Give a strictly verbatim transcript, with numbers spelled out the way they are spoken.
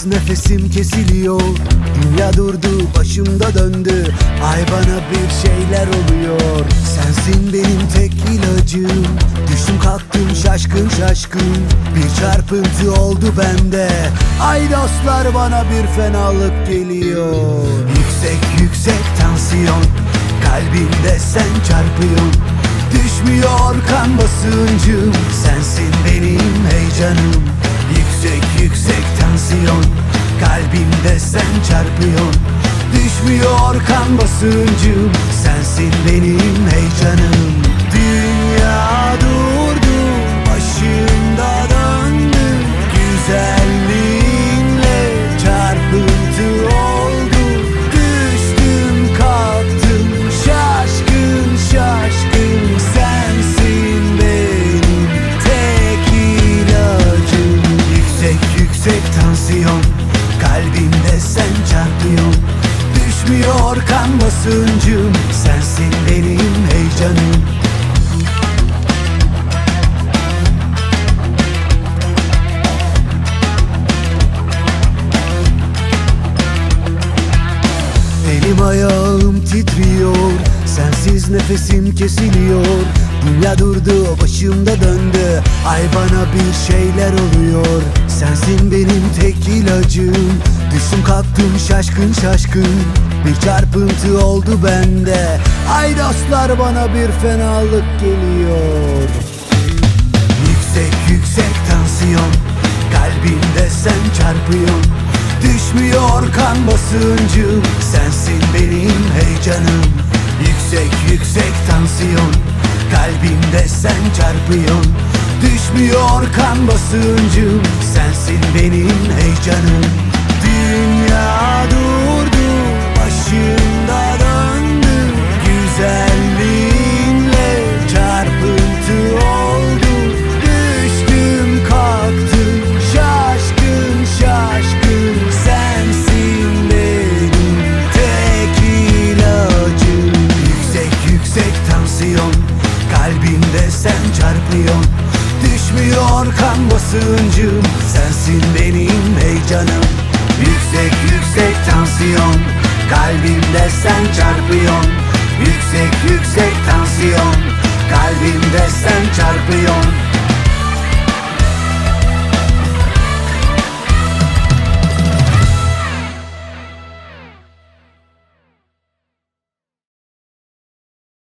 nefesim kesiliyor. Dünya durdu, başımda döndü. Ay bana bir şeyler oluyor. Sensin benim tek ilacım. Düştüm kalktım şaşkın şaşkın. Bir çarpıntı oldu bende. Ay dostlar, bana bir fenalık geliyor. Yüksek yüksek tansiyon, kalbimde sen çarpıyorsun. Düşmüyor kan basıncım, sensin benim heyecanım. Yüksek yüksek tansiyon, kalbimde sen çarpıyorsun. Düşmüyor kan basıncım, sensin benim heyecanım. Dünya durdu, başımda döndü. Güzelliğinle çarpıntı oldu. Düştüm kalktım şaşkın şaşkın. Sensin benim tek ilacım. Yüksek yüksek tansiyon, kalbimde sen çarpıyorsun. Düşmüyor kan basıncım, sensin benim heyecanım. Elim ayağım titriyor, sensiz nefesim kesiliyor. Dünya durdu, başımda döndü. Ay bana bir şeyler oluyor. Sensin benim tek ilacım. Düştüm kalktım şaşkın şaşkın. Bir çarpıntı oldu bende. Ay dostlar, bana bir fenalık geliyor. Yüksek yüksek tansiyon, kalbimde sen çarpıyorsun. Düşmüyor kan basıncım, sensin benim heyecanım. Yüksek yüksek tansiyon, kalbimde sen çarpıyorsun. Düşmüyor kan basıncım, sensin benim heyecanım. Dünya durdu, başımda döndü. Güzelliğinle çarpıntı oldu. Düştüm kalktım şaşkın şaşkın. Sensin benim tek ilacım. Yüksek yüksek tansiyon, kalbimde sen çarpıyorsun. Düşmüyor kan basıncım, sensin benim heyecanım. Yüksek yüksek tansiyon, kalbimde sen çarpıyorsun. Yüksek yüksek tansiyon, kalbimde sen çarpıyorsun.